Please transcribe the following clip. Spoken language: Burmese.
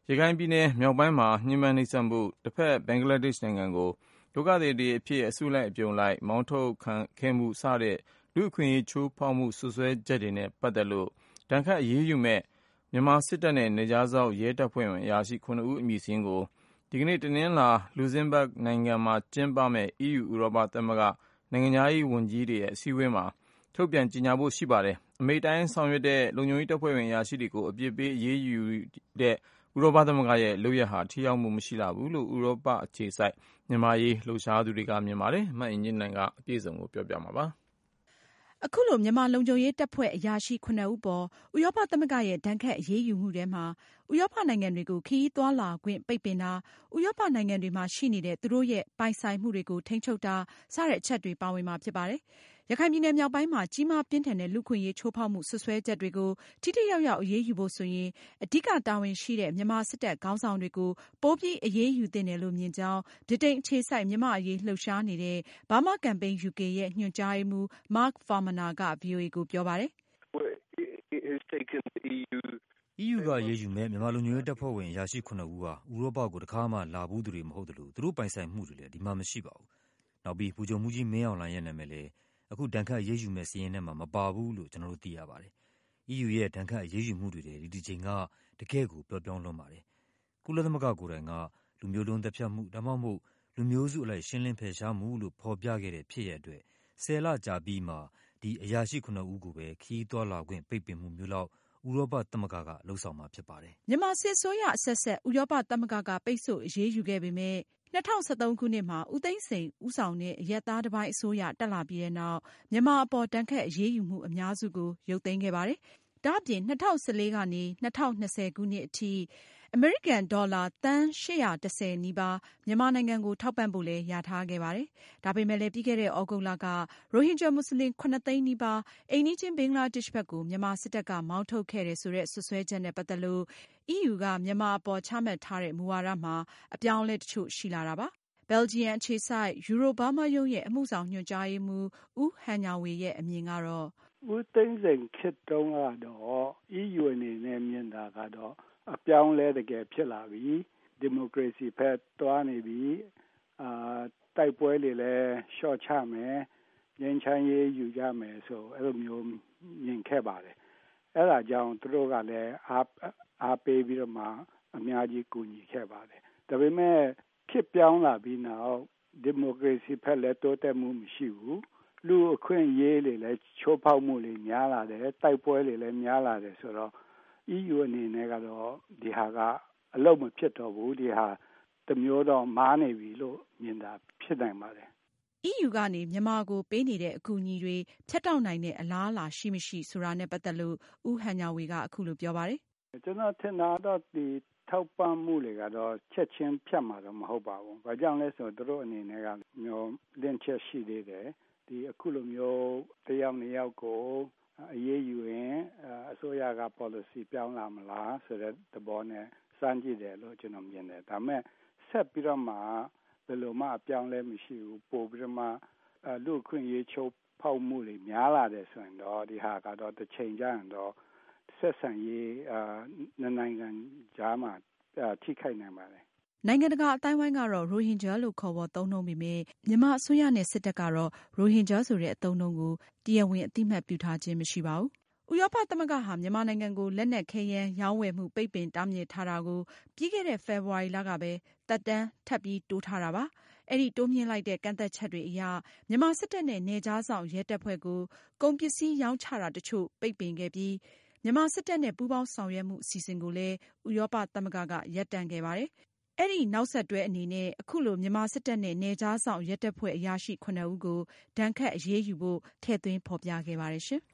ရခိုင်ပြည်နယ်မြောက်ပိုင်းမှာညှဉ်းပန်းနှိပ်စက်မှုတစ်ဖက်ဘင်္ဂလားဒေ့ရှ်နိုင်ငံကိုဒုက္ခသည်တွေအဖြစ်အစုလိုက်အပြုံလိုက်မောင်းထုတ်ခံခဲ့မှုစတဲ့လူ့အခွင့်အရေးချိုးဖောက်မှုစွပ်စွဲချက်တွေနဲ့ပတ်သက်လို့ဒဏ်ခတ်အရေးယူမဲ့မြန်မာစစ်တပ်နဲ့နယ်ခြားစောင့်ရဲတပ်ဖွဲ့ဝင်အရာရှိ 9 ဦးအမည်စာရင်းကိုဒီကနေ့တနင်္လာလူဇင်ဘတ်နိုင်ငံမှာကျင်းပမဲ့ EU ဥရောပသမဂ္ဂနိုင်ငံခြားရေးဝန်ကြီးတွေရဲ့အစည်းအဝေးမှာထုတ်ပြန်ကြေညာဖို့ရှိပါတယ်။အမိန့်တိုင်းဆောင်ရွက်တဲ့လုံခြုံရေးတပ်ဖွဲ့ဝင်အရာရှိတွေကိုအပြစ်ပေးအရေးယူတဲ့ဥရောပသမဂ္ဂရဲ့လုပ်ရပ်ဟာထိရောက်မှုမရှိလှဘူးလို့ဥရောပအခြေစိုက်မြန်မာရေးလှုပ်ရှားသူတွေကမြင်ပါတယ်။မအင်ကြင်းနိုင်ကအပြည့်အစုံကိုပြောပြမှာပါ။အခုလိုမြန်မာလုံခြုံရေးတပ်ဖွဲ့အရာရှိ 9 ဦးပေါ်ဥရောပသမဂ္ဂရဲ့ဒဏ်ခတ်အရေးယူမှုထဲမှာဥရောပနိုင်ငံတွေကိုခရီးသွားလာခွင့်ပိတ်ပင်တာ၊ဥရောပနိုင်ငံတွေမှာရှိနေတဲ့သူတို့ရဲ့ပိုင်ဆိုင်မှုတွေကိုထိန်းချုပ်တာစတဲ့အချက်တွေပါဝင်မှာဖြစ်ပါတယ်။ ရခိုင်ပြည်နယ်မြောက်ပိုင်းမှာကြီးမားပြင်းထန်တဲ့လူ့အခွင့်အရေးချိုးဖောက်မှုစွပ်စွဲချက်တွေကိုထိထိရောက်ရောက်အရေးယူဖို့ဆိုရင်အဓိကတာဝန်ရှိတဲ့မြန်မာစစ်တပ်ခေါင်းဆောင်တွေကိုပိုပြီးအရေးယူသင့်တယ်လို့မြင်ကြောင်းဗြိတိန်အခြေစိုက်မြန်မာ့အရေးလှုပ်ရှားနေတဲ့ Burma Campaign UK ရဲ့ညွှန်ကြားရေးမှူး Mark Farmaner က VOA ကိုပြောပါတယ်။ EU ကအရေးယူမဲ့မြန်မာလုံခြုံရေးတပ်ဖွဲ့ဝင်အရာရှိ 9 ဦးဟာဥရောပကိုတခါမှလာဘူးသူတွေမဟုတ်သလိုသူတို့ပိုင်ဆိုင်မှုတွေလည်းဒီမှာမရှိပါဘူး။နောက်ပြီးဗိုလ်ချုပ်မှူးကြီးမင်းအောင်လှိုင်ရဲ့နာမည်လည်းအခုဒဏ်ခတ်အရေးယူမဲ့စာရင်းထဲမှာမပါဘူးလို့ကျွန်တော်တို့သိရပါတယ်။ EU ရဲ့ဒဏ်ခတ်အရေးယူမှုတွေဒီတစ်ချိန်ကတကယ့်ကိုပျော့ပြောင်းလွန်းပါတယ်။ကုလသမဂ္ဂကိုယ်တိုင်ကလူမျိုးတုန်းသတ်ဖြတ်မှုဒါမှမဟုတ်လူမျိုးစုအလိုက်ရှင်းလင်းဖယ်ရှားမှုလို့ဖော်ပြခဲ့တဲ့ဖြစ်ရပ်အတွက်10 လကြာပြီးမှဒီအရာရှိ 9 ဦးကိုပဲခရီးသွားလာခွင့်ပိတ်ပင်မှုမျိုးလောက်ဥရောပသမဂ္ဂကလုပ်ဆောင်မှာဖြစ်ပါတယ်။မြန်မာစစ်အစိုးရအဆက်ဆက်ဥရောပသမဂ္ဂကပိတ်ဆို့အရေးယူခဲ့ပေမဲ့2013ခုနှစ်မှာဦးသိန်းစိန်ဦးဆောင်တဲ့အရပ်သားတပိုင်းအစိုးရတက်လာပြီးတဲ့နောက်မြန်မာအပေါ်ဒဏ်ခတ်အရေးယူမှုအများစုကိုရုပ်သိမ်းခဲ့ပါတယ်။ဒါ့အပြင်2014ကနေ2020ခုနှစ်အထိအမေရိကန်ဒေါ်လာသန်း810နီးပါးမြန်မာနိုင်ငံကိုထောက်ပံ့ဖို့လည်းလျာထားခဲ့ပါတယ်။ဒါပေမဲ့လည်းပြီးခဲ့တဲ့သြဂုတ်လကရိုဟင်ဂျာမွတ်စလင် 7 သိန်းနီးပါးအိမ်နီးချင်းဘင်္ဂလားဒေ့ရှ်ဘက်ကိုမြန်မာစစ်တပ်ကမောင်းထုတ်ခဲ့တယ်ဆိုတဲ့စွပ်စွဲချက်နဲ့ပတ်သက်လို့EU ကမြန်မာအပေါ်ချမှတ်ထားတဲ့မူဝါဒမှာအပြောင်းအလဲတချို့ရှိလာတာပါ။ Belgium အခြေစိုက် Euro-Burma ရုံးရဲ့အမှုဆောင်ညွှန်ကြားရေးမှူးဦးဟန်ညာဝေရဲ့အမြင်ကတော့ဦးသိန်းစိန်ခေတ်တုန်းကတော့ EU အနေနဲ့မြင်တာကတော့အပြောင်းလဲတကယ်ဖြစ်လာပြီဒီမိုကရေစီဘက်သွားနေပြီတိုက်ပွဲတွေလည်းလျှော့ချမယ်ငြိမ်းချမ်းရေးယူကြမယ်ဆိုအဲ့လိုမျိုးမြင်ခဲ့ပါတယ်အဲ့ဒါကြောင့်သူတို့ကလည်းအားပေးပြီးတော့မှအများကြီးကူညီခဲ့ပါတယ်ဒါပေမဲ့ခေတ်ပြောင်းလာပြီးနောက်ဒီမိုကရေစီဘက်လည်းတိုးတက်မှုမရှိဘူးလူအခွင့်အရေးတွေလည်းချိုးဖောက်မှုတွေများလာတယ်တိုက်ပွဲတွေလည်းများလာတယ်ဆိုတော့ EU အနေနဲ့ကတော့ဒီဟာကအလုပ်မဖြစ်တော့ဘူးဒီဟာတမျိုးတော့မားနေပြီလို့မြင်တာဖြစ်နိုင်ပါတယ်။ EU ကနေမြန်မာကိုပေးနေတဲ့အကူအညီတွေဖြတ်တောက်နိုင်တဲ့အလားအလာရှိမရှိဆိုတာနဲ့ပတ်သက်လို့ဦးဟန်ညာဝေကအခုလိုပြောပါတယ်။ကျွန်တော်ထင်တာတော့ဒီထောက်ပံ့မှုတွေကတော့ချက်ချင်းဖြတ်မှာတော့မဟုတ်ပါဘူး။ဘာကြောင့်လဲဆိုတော့သူတို့အနေနဲ့ကမျိုးလင့်ချက်ရှိသေးတယ်။ဒီအခုလိုမျိုးတယောက်နှစ်ယောက်ကိုအရေးယူရင်အစိုးရက policy ပြောင်းလာမလားဆိုတဲ့သဘောနဲ့စမ်းကြည့်တယ်လို့ကျွန်တော်မြင်တယ်။ဒါပေမဲ့ဆက်ပြီးတော့မှဘယ်လိုမှအပြောင်းလဲမရှိဘူးပို့ပြီးတော့မှလူ့အခွင့်အရေးချိုးဖောက်မှုတွေများလာတယ်ဆိုရင်တော့ဒီဟာကတော့တစ်ချိန်ကျရင်တော့ဆက်ဆံရေးနိုင်ငံကြားမှာထိခိုက်နိုင်ပါတယ်နိုင်ငံတကာအတိုင်းဝိုင်းကတော့ရိုဟင်ဂျာလို့ခေါ်ဝေါ်သုံးနှုန်းပေမဲ့မြန်မာအစိုးရနဲ့စစ်တပ်ကတော့ရိုဟင်ဂျာဆိုတဲ့အသုံးအနှုန်းကိုတရားဝင်အသိအမှတ်ပြုထားခြင်းမရှိပါဘူး။ဥရောပသမဂ္ဂဟာမြန်မာနိုင်ငံကိုလက်နက်ခဲယမ်းရောင်းဝယ်မှုပိတ်ပင်တားမြစ်ထားတာကိုပြီးခဲ့တဲ့ဖေဖေါ်ဝါရီလကပဲသက်တမ်းထပ်ပြီးတိုးထားတာပါ။အဲဒီတိုးမြှင့်လိုက်တဲ့ကန့်သတ်ချက်တွေအရမြန်မာစစ်တပ်နဲ့နယ်ခြားစောင့်ရဲတပ်ဖွဲ့ကိုကုန်ပစ္စည်းရောင်းချတာတချို့ပိတ်ပင်ခဲ့ပြီးမြန်မာစစ်တပ်နဲ့ပူးပေါင်းဆောင်ရွက်မှုအစီအစဉ်ကိုလည်းဥရောပသမဂ္ဂကရပ်တန့်ခဲ့ပါတယ်။အဲဒီနောက်ဆက်တွဲအနေနဲ့အခုလိုမြန်မာစစ်တပ်နဲ့နယ်ခြားစောင့်ရဲတပ်ဖွဲ့အရာရှိ 9 ဦးကိုဒဏ်ခတ်အရေးယူဖို့ထည့်သွင်းဖေါ်ပြခဲ့ပါတယ်ရှင်။